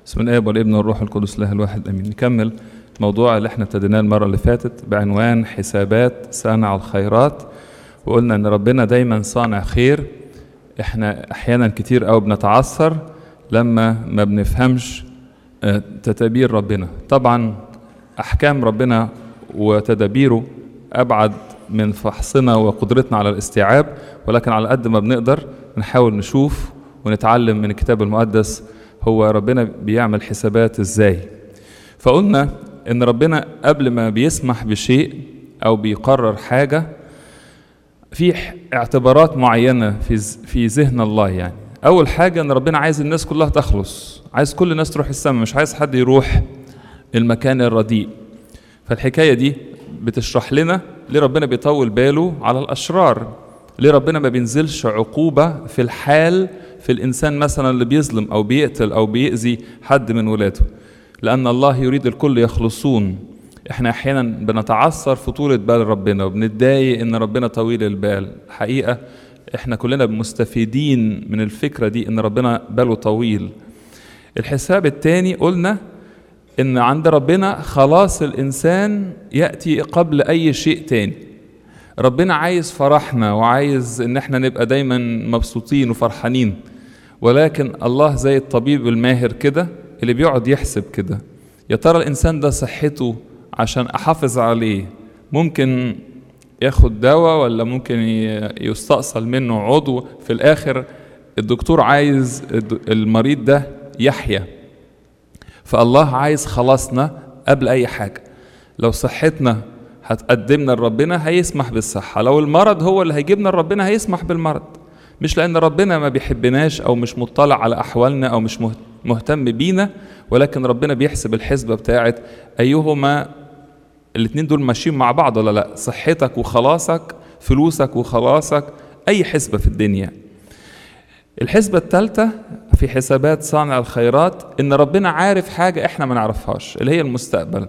بسم الله والابن والروح القدس الله الواحد امين. نكمل الموضوع اللي احنا ابتديناه المره اللي فاتت بعنوان حسابات صانع الخيرات، وقلنا ان ربنا دايما صانع خير. احنا احيانا كتير قوي بنتعثر لما ما بنفهمش تدابير ربنا. طبعا احكام ربنا وتدابيره ابعد من فحصنا وقدرتنا على الاستيعاب، ولكن على قد ما بنقدر نحاول نشوف ونتعلم من الكتاب المقدس هو ربنا بيعمل حسابات ازاي. فقلنا ان ربنا قبل ما بيسمح بشيء او بيقرر حاجة في اعتبارات معينة في ذهن الله. يعني اول حاجة ان ربنا عايز الناس كلها تخلص، عايز كل الناس تروح السماء، مش عايز حد يروح المكان الرديء. فالحكاية دي بتشرح لنا ليه ربنا بيطول باله على الاشرار، ليه ربنا ما بينزلش عقوبة في الحال في الإنسان مثلا اللي بيظلم أو بيقتل أو بيأذي حد من ولاده، لأن الله يريد الكل يخلصون. احنا أحيانا بنتعثر في طولة بال ربنا وبنتضايق إن ربنا طويل البال. حقيقة احنا كلنا مستفيدين من الفكرة دي إن ربنا باله طويل. الحساب الثاني قلنا إن عند ربنا خلاص الإنسان يأتي قبل أي شيء تاني. ربنا عايز فرحنا وعايز ان احنا نبقى دايما مبسوطين وفرحانين، ولكن الله زي الطبيب الماهر كده اللي بيقعد يحسب كده، يا ترى الانسان ده صحته عشان احافظ عليه ممكن ياخد دواء ولا ممكن يستأصل منه عضو؟ في الاخر الدكتور عايز المريض ده يحيا. فالله عايز خلاصنا قبل اي حاجة. لو صحتنا هتقدمنا لربنا هيسمح بالصحة، لو المرض هو اللي هيجيبنا لربنا هيسمح بالمرض. مش لأن ربنا ما بيحبناش أو مش مطلع على أحوالنا أو مش مهتم بينا، ولكن ربنا بيحسب الحسبة بتاعت أيهما الاتنين دول ماشيين مع بعض ولا لا، صحتك وخلاصك، فلوسك وخلاصك، أي حسبة في الدنيا. الحسبة الثالثة في حسابات صانع الخيرات إن ربنا عارف حاجة إحنا ما نعرفهاش اللي هي المستقبل.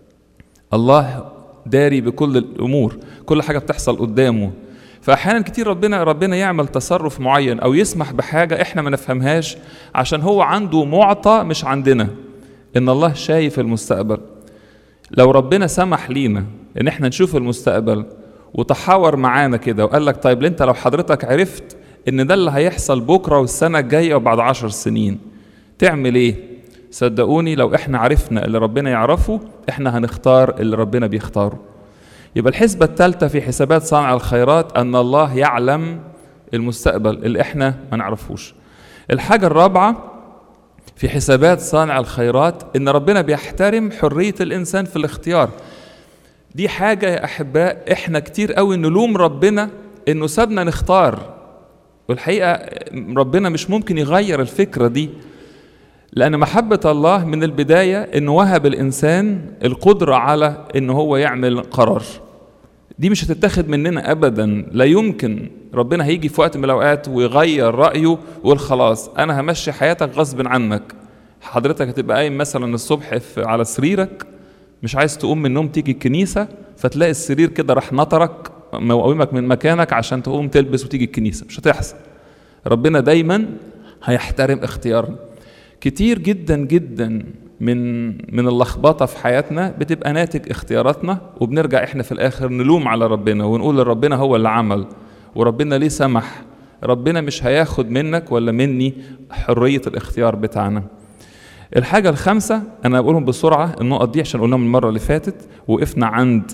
الله داري بكل الأمور، كل حاجة بتحصل قدامه. فأحيانا كتير ربنا يعمل تصرف معين أو يسمح بحاجة إحنا ما نفهمهاش عشان هو عنده معطى مش عندنا، إن الله شايف المستقبل. لو ربنا سمح لينا إن إحنا نشوف المستقبل وتحاور معانا كده وقال لك طيب أنت لو حضرتك عرفت إن ده اللي هيحصل بكرة والسنة الجاية وبعد 10 سنين تعمل إيه؟ صدقوني لو احنا عرفنا اللي ربنا يعرفه احنا هنختار اللي ربنا بيختاره. يبقى الحسبة الثالثة في حسابات صانع الخيرات ان الله يعلم المستقبل اللي احنا ما نعرفوش. الحاجة الرابعة في حسابات صانع الخيرات ان ربنا بيحترم حرية الانسان في الاختيار. دي حاجة يا احباء احنا كتير قوي نلوم ربنا انه سابنا نختار، والحقيقة ربنا مش ممكن يغير الفكرة دي، لأن محبة الله من البداية إنه وهب الإنسان القدرة على إنه هو يعمل قرار. دي مش هتتاخد مننا أبدا، لا يمكن ربنا هيجي في وقت من الأوقات ويغير رأيه ويقول خلاص أنا همشي حياتك غصب عنك. حضرتك هتبقى قايم مثلا الصبح على سريرك مش عايز تقوم من النوم تيجي الكنيسة، فتلاقي السرير كده راح نطرك موقومك من مكانك عشان تقوم تلبس وتيجي الكنيسة. مش هتحصل. ربنا دايما هيحترم اختيارنا. كتير جدا جدا من اللخبطة في حياتنا بتبقى ناتج اختياراتنا، وبنرجع احنا في الاخر نلوم على ربنا ونقول لربنا هو اللي عمل وربنا ليه سمح. ربنا مش هياخد منك ولا مني حرية الاختيار بتاعنا. الحاجة الخامسة انا بقولهم بسرعة النقط دي عشان قلناهم المرة اللي فاتت، وقفنا عند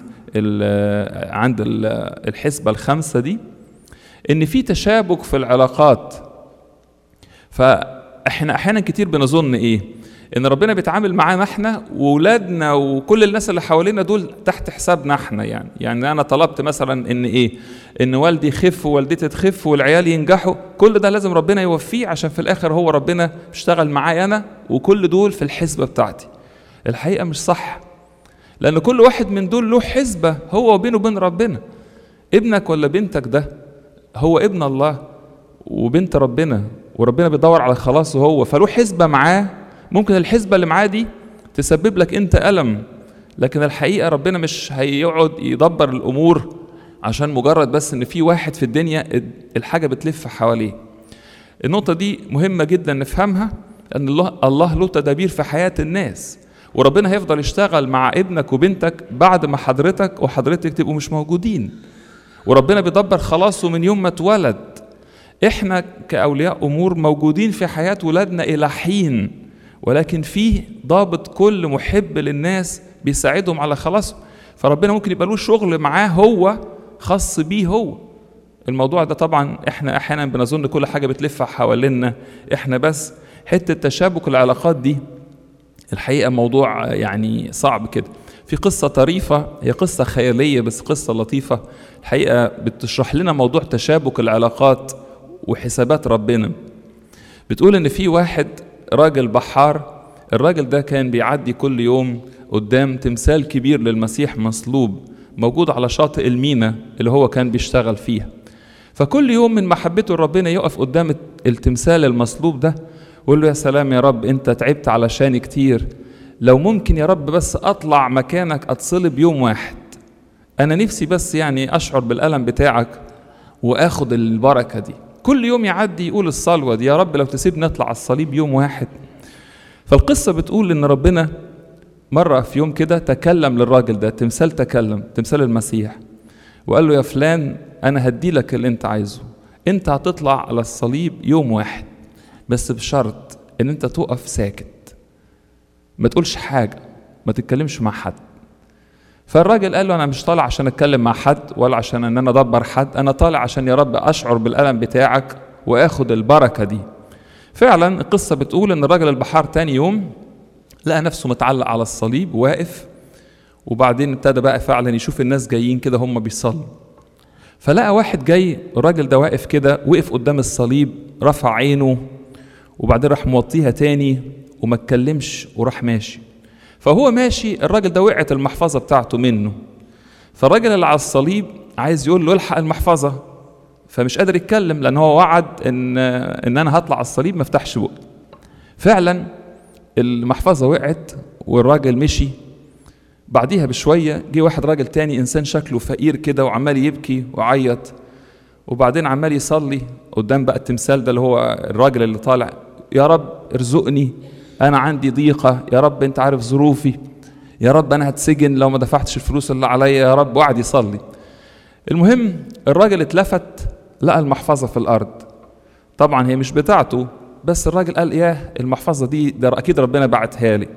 الحسبة الخامسة دي، ان في تشابك في العلاقات. احنا احيانا كتير بنظن ايه؟ ان ربنا بيتعامل معانا احنا واولادنا وكل الناس اللي حوالينا دول تحت حسابنا احنا. يعني انا طلبت مثلا ان ايه؟ ان والدي يخف ووالدتي تخف والعيال ينجحوا، كل ده لازم ربنا يوفيه عشان في الاخر هو ربنا بيشتغل معايا انا وكل دول في الحسبة بتاعتي. الحقيقة مش صح، لان كل واحد من دول له حسبة هو وبينه وبين ربنا. ابنك ولا بنتك ده هو ابن الله وبنت ربنا، وربنا بيدور على خلاصه هو، فله حسبة معاه. ممكن الحسبة اللي معاه دي تسبب لك انت ألم، لكن الحقيقة ربنا مش هيقعد يدبر الأمور عشان مجرد بس ان في واحد في الدنيا الحاجة بتلف حواليه. النقطة دي مهمة جدا نفهمها لأن الله له تدابير في حياة الناس، وربنا هيفضل يشتغل مع ابنك وبنتك بعد ما حضرتك وحضرتك تبقوا مش موجودين، وربنا بيدبر خلاصه من يوم ما اتولد. احنا كأولياء أمور موجودين في حياة ولادنا إلى حين، ولكن فيه ضابط كل محب للناس بيساعدهم على خلاصهم. فربنا ممكن يبقى له شغل معاه هو خاص بيه هو. الموضوع ده طبعا احنا احيانا بنظن كل حاجة بتلف حوالينا احنا بس. حتة تشابك العلاقات دي الحقيقة موضوع يعني صعب كده. في قصة طريفة، هي قصة خيالية بس قصة لطيفة الحقيقة بتشرح لنا موضوع تشابك العلاقات وحسابات ربنا. بتقول ان في واحد راجل بحار، الراجل ده كان بيعدي كل يوم قدام تمثال كبير للمسيح مصلوب موجود على شاطئ المينا اللي هو كان بيشتغل فيها. فكل يوم من محبته لربنا يقف قدام التمثال المصلوب ده ويقول له يا سلام يا رب انت تعبت علشاني كتير، لو ممكن يا رب بس اطلع مكانك اتصلب يوم واحد، انا نفسي بس يعني اشعر بالألم بتاعك واخد البركة دي. كل يوم يعدي يقول الصلوة دي، يا رب لو تسيبني اطلع على الصليب يوم واحد. فالقصة بتقول ان ربنا مرة في يوم كده تكلم للراجل ده، تمثال تكلم، تمثال المسيح، وقال له يا فلان انا هدي لك اللي انت عايزه، انت هتطلع على الصليب يوم واحد بس بشرط ان انت تقف ساكت، ما تقولش حاجة، ما تتكلمش مع حد. فالراجل قال له انا مش طالع عشان اتكلم مع حد ولا عشان ان انا ادبر حد، انا طالع عشان يا رب اشعر بالألم بتاعك واخد البركة دي. فعلا القصة بتقول ان الراجل البحار تاني يوم لقى نفسه متعلق على الصليب واقف، وبعدين ابتدى بقى فعلا يشوف الناس جايين كده هم بيصلوا. فلقى واحد جاي، الراجل ده واقف كده، وقف قدام الصليب رفع عينه وبعدين راح موطيها تاني وما اتكلمش وراح ماشي. فهو ماشي الراجل ده وقعت المحفظة بتاعته منه، فالراجل اللي على الصليب عايز يقول له الحق المحفظة، فمش قادر يتكلم لأن هو وعد إن أنا هطلع على الصليب ما افتحش بقى. فعلا المحفظة وقعت والراجل مشي. بعديها بشوية جه واحد راجل تاني، إنسان شكله فقير كده وعمال يبكي وعيط، وبعدين عمال يصلي قدام بقى التمثال ده اللي هو الراجل اللي طالع، يا رب ارزقني، أنا عندي ضيقة، يا رب أنت عارف ظروفي، يا رب أنا هتسجن لو ما دفعتش الفلوس اللي عليا يا رب، وقعد يصلي. المهم الراجل اتلفت لقى المحفظة في الأرض، طبعا هي مش بتاعته، بس الراجل قال ياه المحفظة دي ده أكيد ربنا بعتها لي،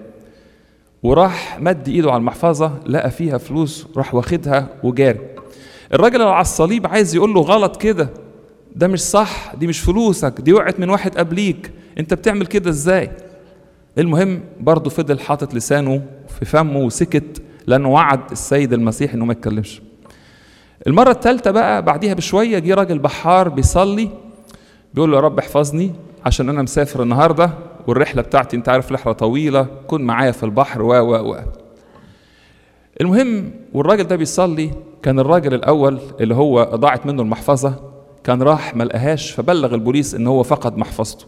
وراح مد إيده على المحفظة لقى فيها فلوس، راح واخدها وجاري. الراجل اللي على الصليب عايز يقول له غلط كده، ده مش صح، دي مش فلوسك، دي وقعت من واحد قبليك، انت بتعمل كده ازاي؟ المهم برضه فضل حاطط لسانه في فمه وسكت، لأنه وعد السيد المسيح انه ما يتكلمش. المرة الثالثة بقى بعديها بشوية جه راجل بحار بيصلي، بيقول له يا رب احفظني عشان انا مسافر النهارده والرحلة بتاعتي انت عارف رحلة طويلة، كن معايا في البحر و المهم والراجل ده بيصلي، كان الراجل الاول اللي هو ضاعت منه المحفظة كان راح ما لقاهاش، فبلغ البوليس ان هو فقد محفظته.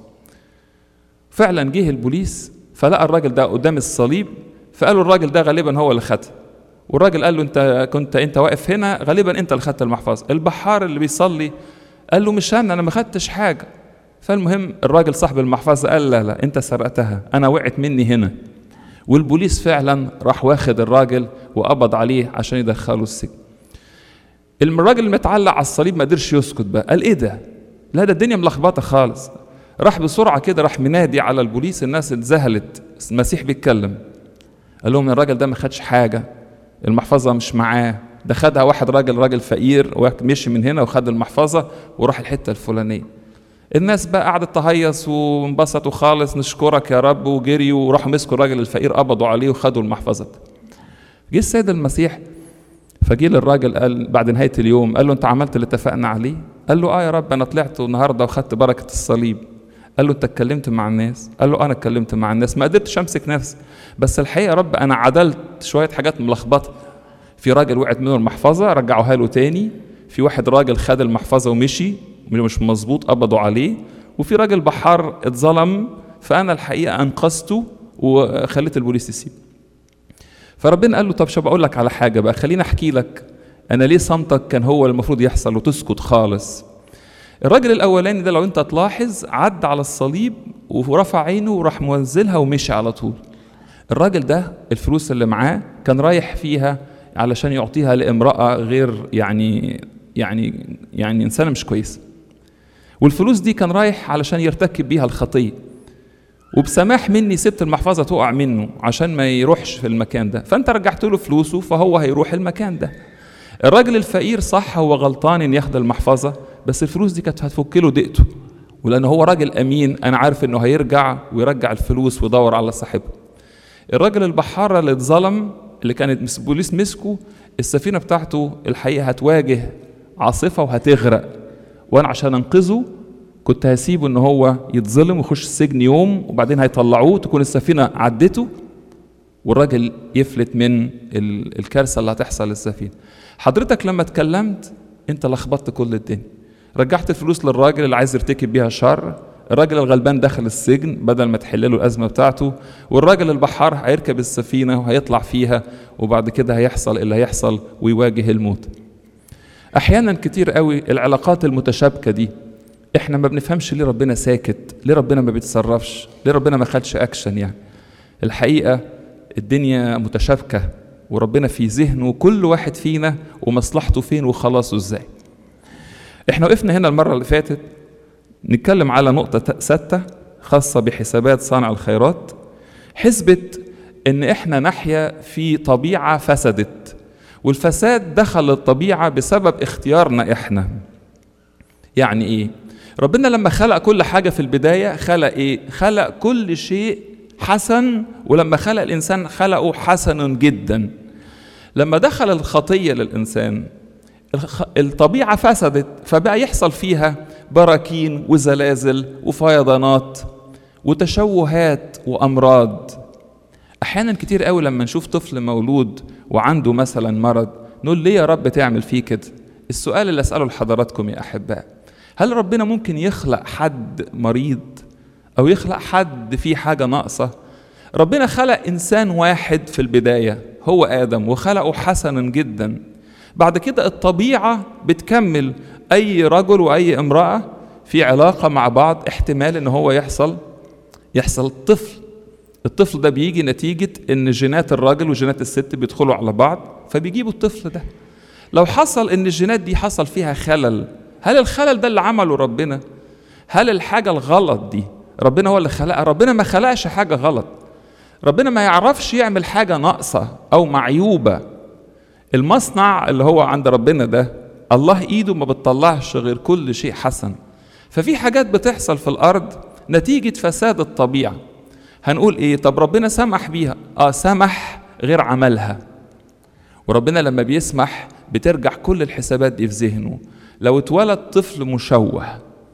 فعلا جه البوليس فلقى الراجل ده قدام الصليب، فقالوا الراجل ده غالبا هو اللي خدها، والراجل قال له انت واقف هنا غالبا انت اللي خدت المحفظة. البحار اللي بيصلي قال له مش انا ما خدتش حاجة. فالمهم الراجل صاحب المحفظة قال لا انت سرقتها، انا وقعت مني هنا. والبوليس فعلا راح واخد الراجل وقبض عليه عشان يدخله السجن. الراجل المتعلق على الصليب ما قدرش يسكت بقى، قال ايه ده؟ لا ده الدنيا ملخبطة خالص. راح بسرعة كده راح منادي على البوليس، الناس اتذهلت، المسيح بيتكلم. قال لهم الراجل ده ما خدش حاجة، المحفظة مش معاه، ده خدها واحد راجل فقير ومشي من هنا وخد المحفظة وراح الحتة الفلانية. الناس بقى قعدت تهيص وانبسطوا خالص، نشكرك يا رب، وجريوا وراحوا مسكوا الراجل الفقير قبضوا عليه وخدوا المحفظة. جه السيد المسيح فجه للراجل قال بعد نهاية اليوم، قال له انت عملت اللي اتفقنا عليه؟ قال له يا رب انا طلعت النهارده وخدت بركة الصليب. قال له انت اتكلمت مع الناس؟ قال له انا اتكلمت مع الناس، ما قدرتش امسك نفسي، بس الحقيقة يا رب انا عدلت شوية حاجات ملخبطة. في راجل وقعت منه المحفظة رجعوها له تاني، في واحد راجل خد المحفظة ومشي مش مظبوط قبضوا عليه، وفي راجل بحار اتظلم فأنا الحقيقة أنقذته وخليت البوليس يسيب. فربنا قال له طب شو أقول لك على حاجة بقى، خليني أحكي لك أنا ليه صمتك كان هو المفروض يحصل وتسكت خالص. الراجل الاولاني ده لو انت تلاحظ عدى على الصليب ورفع عينه وراح منزلها ومشي على طول. الراجل ده الفلوس اللي معاه كان رايح فيها علشان يعطيها لامرأة غير يعني إنسانة مش كويسة، والفلوس دي كان رايح علشان يرتكب بيها الخطية، وبسماح مني سبت المحفظة تقع منه عشان ما يروحش في المكان ده، فأنت رجعت له فلوسه فهو هيروح المكان ده. الراجل الفقير صح هو غلطان إن ياخد المحفظة، بس الفلوس دي كانت هتفك له ضيقته، ولأن هو راجل أمين أنا عارف إنه هيرجع ويرجع الفلوس ويدور على صاحبها. الراجل البحارة اللي اتظلم اللي كانت البوليس مسكه، السفينة بتاعته الحقيقة هتواجه عاصفة وهتغرق، وأنا عشان أنقذه كنت هسيبه إن هو يتظلم ويخش السجن يوم وبعدين هيطلعوه تكون السفينة عدته والراجل يفلت من الكارثة اللي هتحصل للسفينة. حضرتك لما اتكلمت أنت لخبطت كل الدنيا، رجعت الفلوس للراجل اللي عايز يرتكب بيها شر، الراجل الغلبان دخل السجن بدل ما تحل له الأزمة بتاعته، والراجل البحار هيركب السفينة وهيطلع فيها وبعد كده هيحصل اللي هيحصل ويواجه الموت. أحيانا كتير قوي العلاقات المتشابكة دي احنا ما بنفهمش ليه ربنا ساكت، ليه ربنا ما بيتصرفش، ليه ربنا ما خدش أكشن. يعني الحقيقة الدنيا متشابكة وربنا في ذهنه كل واحد فينا ومصلحته فين وخلاصه ازاي. احنا وقفنا هنا المرة اللي فاتت نتكلم على نقطة ستة خاصة بحسابات صانع الخيرات. حسبة ان احنا نحيا في طبيعة فسدت، والفساد دخل الطبيعة بسبب اختيارنا احنا. يعني ايه؟ ربنا لما خلق كل حاجة في البداية خلق ايه؟ خلق كل شيء حسن، ولما خلق الانسان خلقه حسن جدا. لما دخل الخطية للانسان الطبيعة فسدت، فبقى يحصل فيها براكين وزلازل وفيضانات وتشوهات وأمراض. أحيانا كتير قوي لما نشوف طفل مولود وعنده مثلا مرض نقول ليه يا رب تعمل فيه كده؟ السؤال اللي أسأله لحضراتكم يا أحباء، هل ربنا ممكن يخلق حد مريض أو يخلق حد فيه حاجة ناقصة؟ ربنا خلق إنسان واحد في البداية هو آدم وخلقه حسنا جدا. بعد كده الطبيعة بتكمل، أي رجل وأي امرأة في علاقة مع بعض احتمال إن هو يحصل طفل. الطفل ده بيجي نتيجة إن جينات الراجل وجينات الست بيدخلوا على بعض فبيجيبوا الطفل ده. لو حصل إن الجينات دي حصل فيها خلل، هل الخلل ده اللي عمله ربنا؟ هل الحاجة الغلط دي ربنا هو اللي خلقها؟ ربنا ما خلقش حاجة غلط، ربنا ما يعرفش يعمل حاجة ناقصة أو معيوبة. المصنع اللي هو عند ربنا ده الله إيده ما بتطلعش غير كل شيء حسن. ففي حاجات بتحصل في الأرض نتيجة فساد الطبيعة. هنقول إيه؟ طب ربنا سمح بيها؟ سمح غير عملها. وربنا لما بيسمح بترجع كل الحسابات دي في ذهنه. لو اتولد طفل مشوه،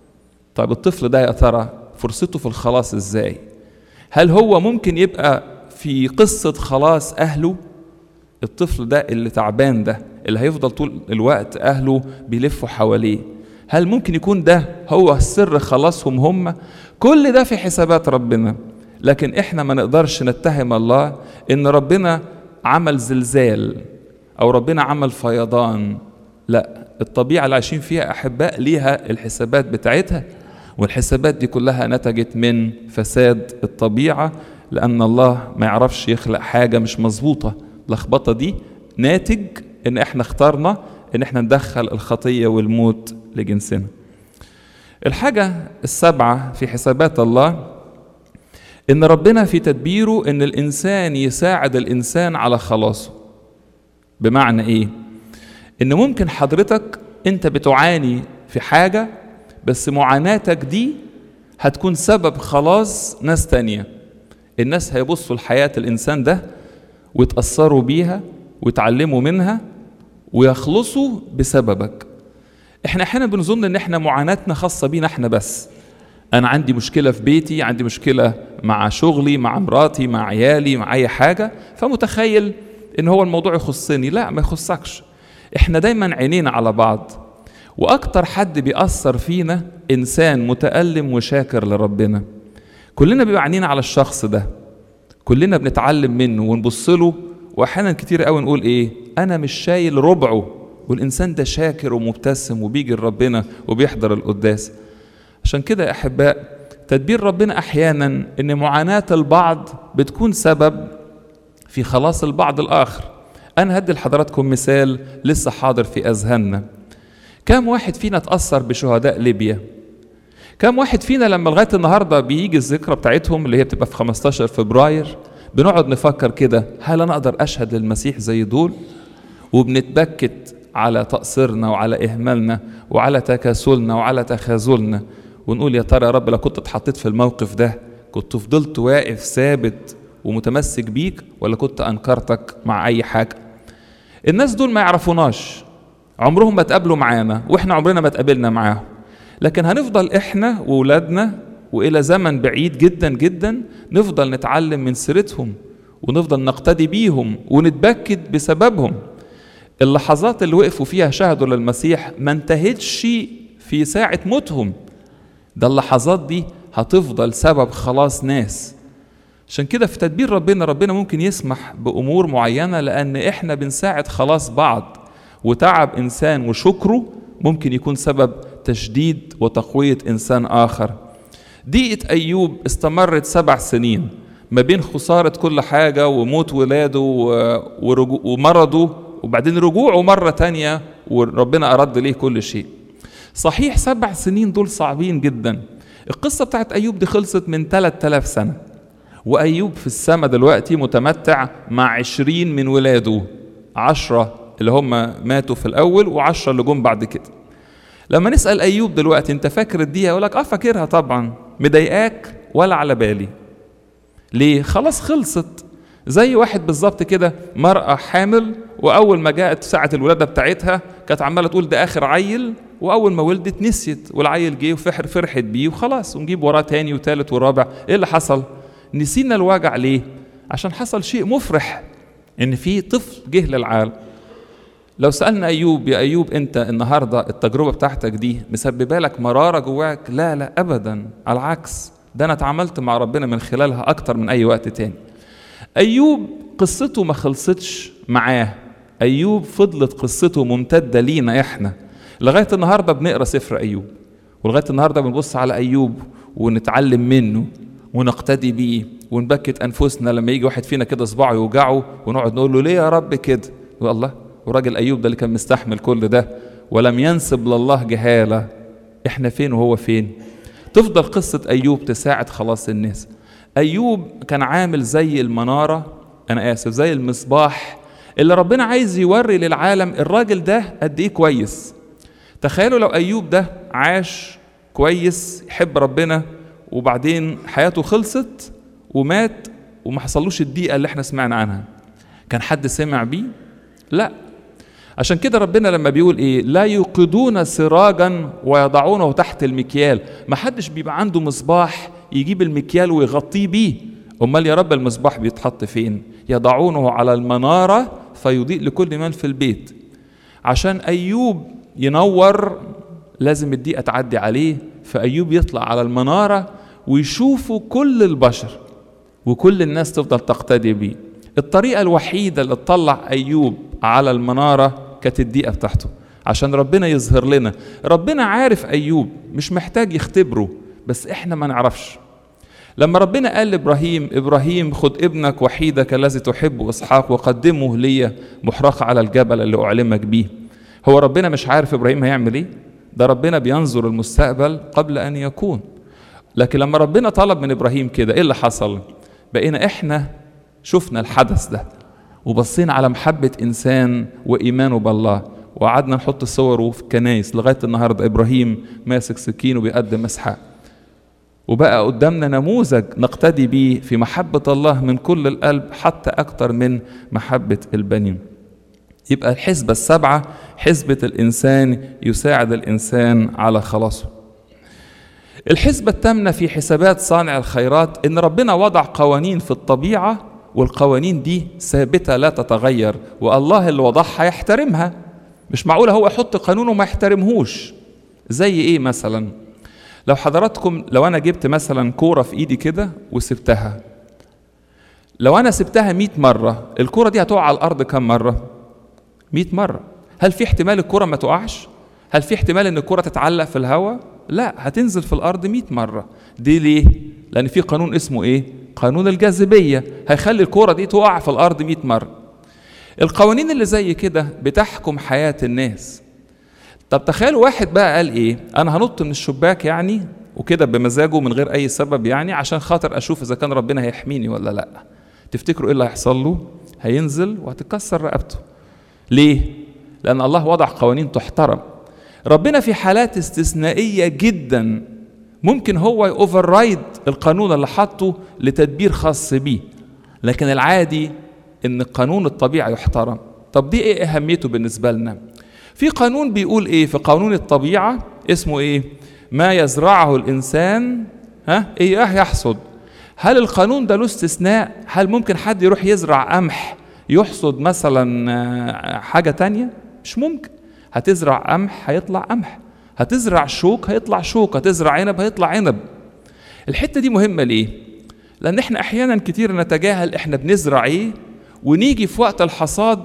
طب الطفل ده يا ترى فرصته في الخلاص إزاي؟ هل هو ممكن يبقى في قصة خلاص أهله؟ الطفل ده اللي تعبان ده اللي هيفضل طول الوقت أهله بيلفوا حواليه، هل ممكن يكون ده هو السر خلاصهم هم؟ كل ده في حسابات ربنا. لكن احنا ما نقدرش نتهم الله ان ربنا عمل زلزال او ربنا عمل فيضان. لا، الطبيعة اللي عايشين فيها أحباء ليها الحسابات بتاعتها، والحسابات دي كلها نتجت من فساد الطبيعة، لأن الله ما يعرفش يخلق حاجة مش مظبوطة. اللخبطة دي ناتج ان احنا اخترنا ان احنا ندخل الخطية والموت لجنسنا. الحاجة السابعة في حسابات الله ان ربنا في تدبيره ان الانسان يساعد الانسان على خلاصه. بمعنى ايه؟ ان ممكن حضرتك انت بتعاني في حاجة، بس معاناتك دي هتكون سبب خلاص ناس تانية. الناس هيبصوا لحياة الانسان ده ويتأثروا بيها ويتعلموا منها ويخلصوا بسببك. احنا احيانا بنظن ان احنا معاناتنا خاصة بينا احنا بس. انا عندي مشكلة في بيتي، عندي مشكلة مع شغلي، مع مراتي، مع عيالي، مع اي حاجة، فمتخيل ان هو الموضوع يخصني. لا، ما يخصكش. احنا دايما عينينا على بعض، واكتر حد بيأثر فينا انسان متألم وشاكر لربنا. كلنا بيبقى عينينا على الشخص ده، كلنا بنتعلم منه ونبص له، واحيانا كتير قوي نقول ايه؟ انا مش شايل ربعه والإنسان ده شاكر ومبتسم وبيجي لربنا وبيحضر القداس. عشان كده يا أحباء تدبير ربنا أحيانا إن معاناة البعض بتكون سبب في خلاص البعض الآخر. أنا هدي لحضراتكم مثال لسه حاضر في أذهاننا. كم واحد فينا تأثر بشهداء ليبيا؟ كم واحد فينا لما لغاية النهاردة بيجي الذكرى بتاعتهم اللي هي بتبقى في 15 فبراير بنقعد نفكر كده، هل أنا أقدر أشهد للمسيح زي دول؟ وبنتبكت على تقصيرنا وعلى إهمالنا وعلى تكاسلنا وعلى تخاذلنا، ونقول يا ترى يا رب لو كنت اتحطيت في الموقف ده كنت فضلت واقف ثابت ومتمسك بيك، ولا كنت أنكرتك مع أي حاجة؟ الناس دول ما يعرفوناش، عمرهم ما تقابلوا معانا وإحنا عمرنا ما تقابلنا معاهم، لكن هنفضل إحنا وولادنا وإلى زمن بعيد جدا جدا نفضل نتعلم من سيرتهم ونفضل نقتدي بيهم ونتبكت بسببهم. اللحظات اللي وقفوا فيها شهدوا للمسيح ما انتهتش في ساعة موتهم، ده اللحظات دي هتفضل سبب خلاص ناس. عشان كده في تدبير ربنا ممكن يسمح بأمور معينة لأن إحنا بنساعد خلاص بعض، وتعب إنسان وشكره ممكن يكون سبب تشديد وتقوية إنسان آخر. ضيقة أيوب استمرت 7 سنين ما بين خسارة كل حاجة وموت ولاده ومرضه وبعدين رجوعه مرة تانية وربنا أرد ليه كل شيء. صحيح 7 سنين دول صعبين جدا. القصة بتاعت أيوب دي خلصت من 3000 سنة، وأيوب في السماء دلوقتي متمتع مع 20 من ولاده، 10 اللي هم ماتوا في الأول و10 اللي جم بعد كده. لما نسأل أيوب دلوقتي أنت فاكر الدقيقة؟ يقول لك فاكرها طبعا. مضايقاك ولا على بالي؟ ليه؟ خلاص خلصت. زي واحد بالظبط كده مرأة حامل وأول ما جاءت ساعة الولادة بتاعتها كانت عمالة تقول ده آخر عيل، وأول ما ولدت نسيت والعيل جه فرحت بيه وخلاص ونجيب وراه تاني وتالت ورابع. إيه اللي حصل؟ نسينا الوجع. ليه؟ عشان حصل شيء مفرح إن في طفل جه للعالم. لو سألنا أيوب يا أيوب أنت النهاردة التجربة بتاعتك دي مسببة لك مرارة جواك؟ لا أبدا، على العكس، ده أنا اتعاملت مع ربنا من خلالها أكتر من أي وقت تاني. أيوب قصته ما خلصتش معاه، أيوب فضلت قصته ممتدة لينا إحنا لغاية النهاردة. بنقرأ سفر أيوب ولغاية النهاردة بنبص على أيوب ونتعلم منه ونقتدي بيه ونبكت أنفسنا لما يجي واحد فينا كده صباعه يوجعه ونقعد نقول له ليه يا رب كده؟ والله وراجل أيوب ده اللي كان مستحمل كل ده ولم ينسب لله جهالة. إحنا فين وهو فين؟ تفضل قصة أيوب تساعد خلاص الناس. أيوب كان عامل زي المنارة، زي المصباح اللي ربنا عايز يوري للعالم الراجل ده قد إيه كويس. تخيلوا لو أيوب ده عاش كويس يحب ربنا وبعدين حياته خلصت ومات وما حصلوش الضيقة اللي احنا سمعنا عنها، كان حد سمع بيه؟ لا. عشان كده ربنا لما بيقول ايه؟ لا يوقدون سراجا ويضعونه تحت المكيال. ما حدش بيبقى عنده مصباح يجيب المكيال ويغطيه بيه. امال يا رب المصباح بيتحط فين؟ يضعونه على المنارة فيضيء لكل من في البيت. عشان أيوب ينور لازم الضيقة تعدي عليه، فأيوب يطلع على المنارة ويشوفوا كل البشر وكل الناس تفضل تقتدي بيه. الطريقة الوحيدة اللي تطلع أيوب على المنارة كانت الضيقة بتاعته، عشان ربنا يظهر لنا. ربنا عارف أيوب مش محتاج يختبره، بس إحنا ما نعرفش. لما ربنا قال لإبراهيم إبراهيم خد ابنك وحيدك الذي تحبه إسحاق وقدمه لي محرقة على الجبل اللي أعلمك بيه، هو ربنا مش عارف إبراهيم هيعمل إيه؟ ده ربنا بينظر المستقبل قبل أن يكون. لكن لما ربنا طلب من إبراهيم كده إيه اللي حصل؟ بقينا إحنا شفنا الحدث ده وبصينا على محبة إنسان وإيمانه بالله، وقعدنا نحط صوره في الكنايس لغاية النهاردة. إبراهيم ماسك سكين وبيقدم إسحاق، وبقى قدامنا نموذج نقتدي بيه في محبة الله من كل القلب حتى أكتر من محبة البنين. يبقى الحسبة 7 حسبة الإنسان يساعد الإنسان على خلاصه. الحسبة 8 في حسابات صانع الخيرات إن ربنا وضع قوانين في الطبيعة، والقوانين دي ثابتة لا تتغير، والله اللي وضعها يحترمها. مش معقولة هو يحط قانون وما يحترمهوش. زي إيه مثلا؟ لو حضراتكم لو أنا جبت مثلا كورة في إيدي كده وسبتها، لو أنا سبتها 100 مرة الكورة دي هتقع على الأرض كم مرة؟ 100 مرة. هل في احتمال الكرة ما تقعش؟ هل في احتمال ان الكرة تتعلق في الهواء؟ لا، هتنزل في الارض 100 مرة. دي ليه؟ لان في قانون اسمه ايه؟ قانون الجاذبية، هيخلي الكرة دي تقع في الارض 100 مرة. القوانين اللي زي كده بتحكم حياة الناس. طب تخيلوا واحد بقى قال ايه؟ انا هنط من الشباك يعني وكده بمزاجه من غير اي سبب يعني عشان خاطر اشوف اذا كان ربنا هيحميني ولا لا. تفتكروا ايه اللي هيحصل له؟ هينزل وهتتكسر رقبته. ليه؟ لان الله وضع قوانين تحترم. ربنا في حالات استثنائية جدا ممكن هو يوفر رايد القانون اللي حطه لتدبير خاص بيه، لكن العادي ان قانون الطبيعة يحترم. طب دي ايه اهميته بالنسبة لنا؟ في قانون بيقول ايه في قانون الطبيعة اسمه ايه؟ ما يزرعه الانسان اياه يحصد. هل القانون ده له استثناء؟ هل ممكن حد يروح يزرع قمح يحصد مثلا حاجة تانية؟ مش ممكن. هتزرع قمح هيطلع قمح، هتزرع شوك هيطلع شوك، هتزرع عنب هيطلع عنب. الحتة دي مهمة ليه؟ لأن احنا أحيانا كتير نتجاهل احنا بنزرع ايه، ونيجي في وقت الحصاد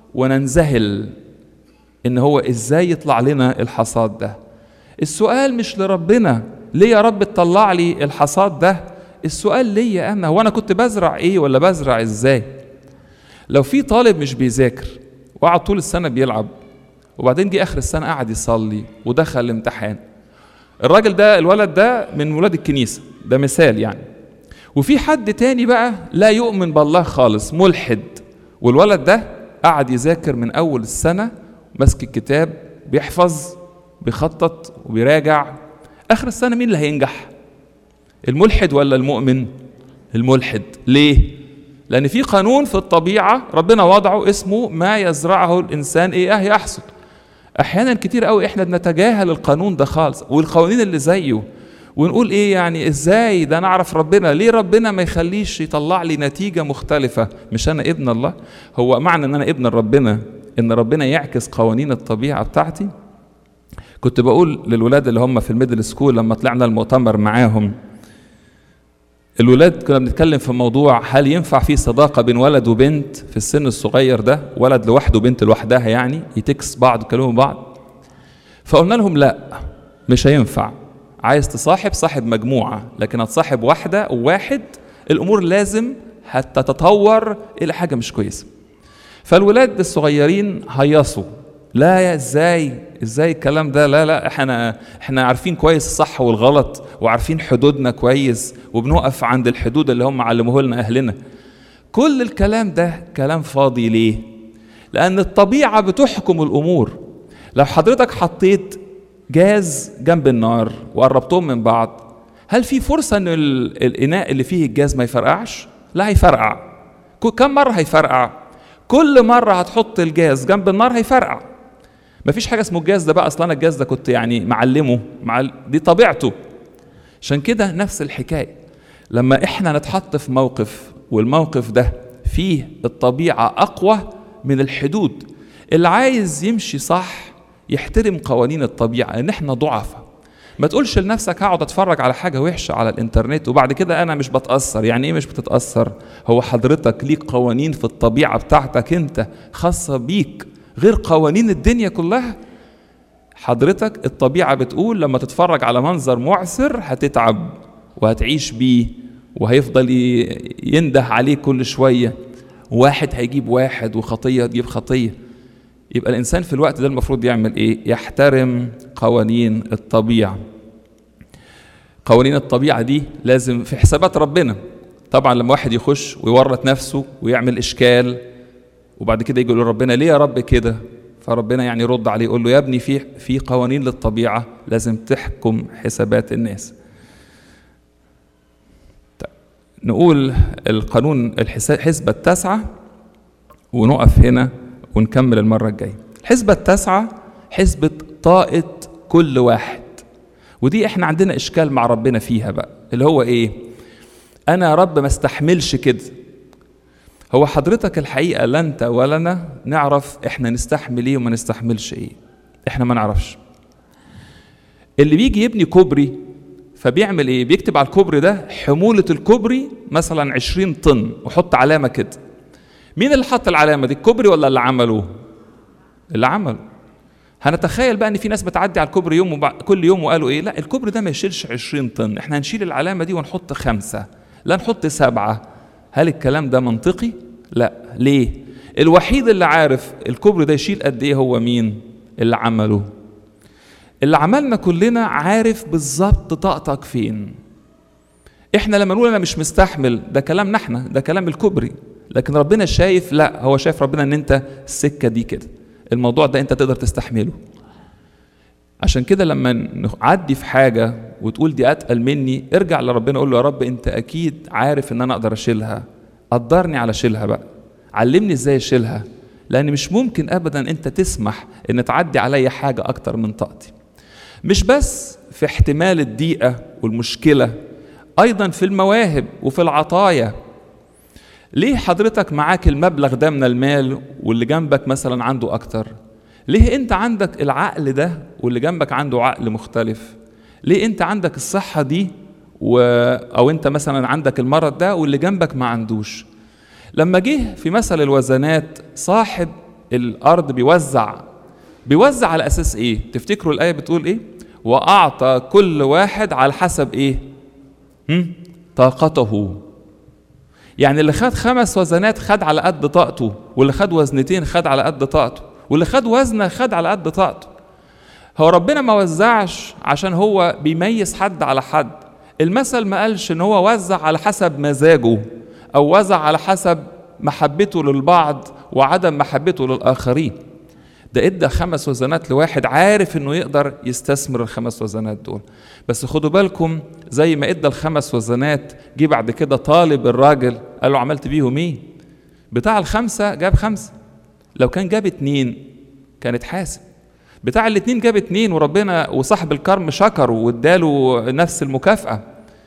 وننذهل ان هو ازاي يطلع لنا الحصاد ده. السؤال مش لربنا ليه يا رب تطلع لي الحصاد ده، السؤال ليا انا، هو انا كنت بزرع ايه ولا بزرع ازاي؟ لو في طالب مش بيذاكر وقعد طول السنة بيلعب وبعدين جه اخر السنة قعد يصلي ودخل الامتحان، الراجل ده الولد ده من ولاد الكنيسة، ده مثال يعني. وفي حد تاني بقى لا يؤمن بالله خالص، ملحد، والولد ده قعد يذاكر من اول السنة ماسك الكتاب بيحفظ بيخطط وبيراجع. اخر السنة مين اللي هينجح؟ الملحد ولا المؤمن؟ الملحد. ليه؟ لأن في قانون في الطبيعة ربنا وضعه اسمه ما يزرعه الإنسان إياه يحصد. أحيانا كتير قوي إحنا بنتجاهل القانون ده خالص والقوانين اللي زيه، ونقول إيه يعني إزاي ده نعرف ربنا؟ ليه ربنا ما يخليش يطلع لي نتيجة مختلفة؟ مش أنا ابن الله؟ هو معنى أن أنا ابن ربنا إن ربنا يعكس قوانين الطبيعة بتاعتي؟ كنت بقول للولاد اللي هم في الميدل سكول لما طلعنا المؤتمر معاهم، الولاد كنا بنتكلم في موضوع هل ينفع في صداقة بين ولد وبنت في السن الصغير ده، ولد لوحده وبنت لوحدها يعني يتكس بعض يكلموا بعض. فقلنا لهم لا مش هينفع، عايز تصاحب صاحب مجموعة، لكن هتصاحب واحدة وواحد الأمور لازم هتتطور إلى حاجة مش كويسة. فالولاد الصغيرين هيصوا، لا يا ازاي الكلام ده، لا احنا عارفين كويس الصح والغلط وعارفين حدودنا كويس وبنوقف عند الحدود اللي هم علموه لنا اهلنا. كل الكلام ده كلام فاضي. ليه؟ لان الطبيعة بتحكم الامور. لو حضرتك حطيت جاز جنب النار وقربتهم من بعض، هل في فرصة ان الاناء اللي فيه الجاز ما يفرقعش؟ لا، هيفرقع. كم مرة هيفرقع؟ كل مرة هتحط الجاز جنب النار هيفرقع. مفيش حاجة اسمه الجاز ده بقى اصلا الجاز ده كنت يعني معلمه دي طبيعته. عشان كده نفس الحكاية لما احنا نتحط في موقف والموقف ده فيه الطبيعة اقوى من الحدود، اللي عايز يمشي صح يحترم قوانين الطبيعة، ان احنا ضعفة. ما تقولش لنفسك هقعد اتفرج على حاجة وحشة على الانترنت وبعد كده انا مش بتأثر. يعني ايه مش بتتأثر؟ هو حضرتك ليك قوانين في الطبيعة بتاعتك انت خاصة بيك غير قوانين الدنيا كلها. حضرتك الطبيعة بتقول لما تتفرج على منظر معسر هتتعب وهتعيش بيه وهيفضل ينده عليه كل شوية، واحد هيجيب واحد وخطية تجيب خطية. يبقى الإنسان في الوقت ده المفروض يعمل إيه؟ يحترم قوانين الطبيعة. قوانين الطبيعة دي لازم في حسابات ربنا. طبعا لما واحد يخش ويورط نفسه ويعمل إشكال وبعد كده يقول لربنا ليه يا رب كده، فربنا يعني يرد عليه يقول له يا ابني في قوانين للطبيعة لازم تحكم حسابات الناس. نقول القانون الحسبة التاسعة ونقف هنا ونكمل المرة الجاية. الحسبة التاسعة حسبة طاقة كل واحد، ودي احنا عندنا اشكال مع ربنا فيها بقى، اللي هو ايه؟ انا يا رب ما استحملش كده. هو حضرتك الحقيقة لا انت ولا انا نعرف احنا نستحمل ايه وما نستحملش ايه، احنا ما نعرفش. اللي بيجي يبني كوبري فبيعمل ايه؟ بيكتب على الكوبري ده حمولة الكوبري مثلا 20 طن وحط علامة كده. مين اللي حط العلامة دي؟ الكوبري ولا اللي عمله؟ اللي عمله. هنتخيل بقى ان في ناس بتعدي على الكوبري كل يوم وقالوا ايه، لا الكوبري ده ما يشيلش 20 طن، احنا هنشيل العلامة دي ونحط 5، لا نحط 7. هل الكلام ده منطقي؟ لا. ليه؟ الوحيد اللي عارف الكوبري ده يشيل قد ايه هو مين؟ اللي عمله. اللي عملنا كلنا عارف بالظبط طاقتك فين. احنا لما نقول انا مش مستحمل ده كلامنا احنا، ده كلام الكوبري، لكن ربنا شايف، لا هو شايف ربنا ان انت السكة دي كده، الموضوع ده انت تقدر تستحمله. عشان كده لما نعدي في حاجة وتقول دي اتقل مني، ارجع لربنا قول له يا رب انت اكيد عارف ان انا اقدر اشيلها، قدرني على شيلها بقى، علمني ازاي اشيلها، لان مش ممكن ابدا انت تسمح ان تعدي عليا حاجة اكتر من طاقتي. مش بس في احتمال الضيقة والمشكلة، ايضا في المواهب وفي العطايا. ليه حضرتك معاك المبلغ ده من المال واللي جنبك مثلا عنده اكتر؟ ليه انت عندك العقل ده واللي جنبك عنده عقل مختلف؟ ليه انت عندك الصحة دي او انت مثلا عندك المرض ده واللي جنبك ما عندوش؟ لما جه في مثل الوزنات، صاحب الارض بيوزع على اساس ايه؟ تفتكروا الايه بتقول ايه؟ واعطى كل واحد على حسب ايه؟ طاقته. يعني اللي خد 5 وزنات خد على قد طاقته، واللي خد 2 وزن خد على قد طاقته، واللي خد وزنه خد على قد طاقته. هو ربنا ما وزعش عشان هو بيميز حد على حد. المثل ما قالش ان هو وزع على حسب مزاجه او وزع على حسب محبته للبعض وعدم محبته للآخرين. ده ادى 5 وزنات لواحد عارف انه يقدر يستثمر ال5 وزنات دول. بس خدوا بالكم، زي ما ادى ال5 وزنات، جه بعد كده طالب الراجل قال له عملت بيهم ايه؟ بتاع ال5 جاب 5، لو كان جاب 2 كانت حاسب. بتاع ال2 جاب 2 وربنا وصاحب الكرم شكره واداله نفس المكافأة.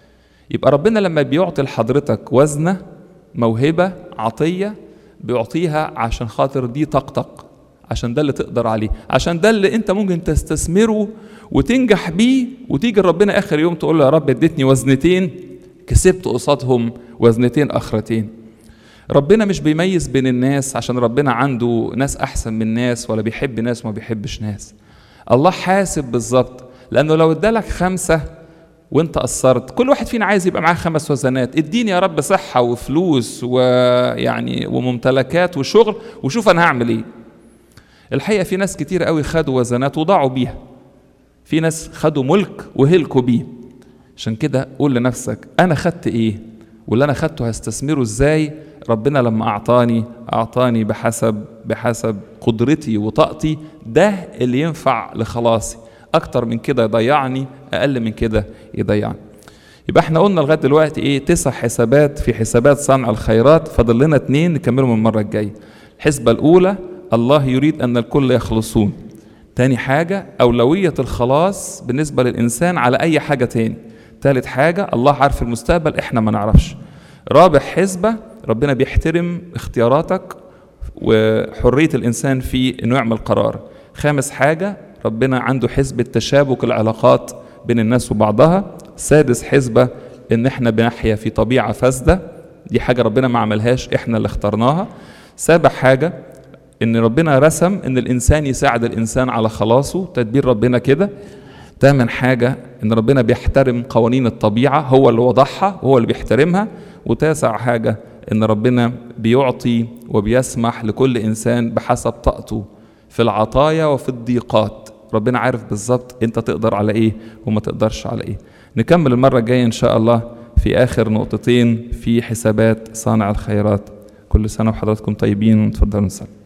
يبقى ربنا لما بيعطي لحضرتك وزنة، موهبة، عطية، بيعطيها عشان خاطر دي طاقتك، عشان ده اللي تقدر عليه، عشان ده اللي انت ممكن تستثمره وتنجح بيه، وتيجي ربنا اخر يوم تقول له يا رب اديتني 2 وزن كسبت قصادهم 2 وزن اخرتين. ربنا مش بيميز بين الناس عشان ربنا عنده ناس احسن من ناس ولا بيحب ناس وما بيحبش ناس. الله حاسب بالظبط، لانه لو ادالك 5 وانت قصرت، كل واحد فينا عايز يبقى معاه 5 وزنات، اديني يا رب صحة وفلوس ويعني وممتلكات وشغل وشوف انا هعمل ايه. الحقيقة في ناس كتير قوي خدوا وزنات وضاعوا بيها، في ناس خدوا ملك وهلكوا بيه. عشان كده قول لنفسك انا خدت ايه، واللي انا خدته هستثمره ازاي. ربنا لما اعطاني بحسب قدرتي وطاقتي، ده اللي ينفع لخلاصي. اكتر من كده يضيعني، اقل من كده يضيعني. يبقى احنا قلنا لغايه دلوقتي ايه؟ 9 حسابات في حسابات صنع الخيرات، فاضل لنا 2 نكملهم المره الجايه. الحسبه الاولى الله يريد ان الكل يخلصون. تاني حاجه اولويه الخلاص بالنسبه للانسان على اي حاجه تاني. تالت حاجه الله عارف المستقبل، احنا ما نعرفش. رابع حسبه ربنا بيحترم اختياراتك وحريه الانسان في انه يعمل قرار. خامس حاجه ربنا عنده حسبة تشابك العلاقات بين الناس وبعضها. سادس حسبة ان احنا بنحيا في طبيعة فاسدة، دي حاجة ربنا ما عملهاش، احنا اللي اخترناها. سابع حاجة ان ربنا رسم ان الانسان يساعد الانسان على خلاصه، تدبير ربنا كده. 8 حاجة ان ربنا بيحترم قوانين الطبيعة، هو اللي وضعها وهو اللي بيحترمها. و9 حاجة ان ربنا بيعطي وبيسمح لكل انسان بحسب طاقته في العطايا وفي الضيقات. ربنا عارف بالظبط انت تقدر على ايه وما تقدرش على ايه. نكمل المرة الجاية ان شاء الله في اخر نقطتين في حسابات صانع الخيرات. كل سنة وحضراتكم طيبين، وتفضلوا نصلي.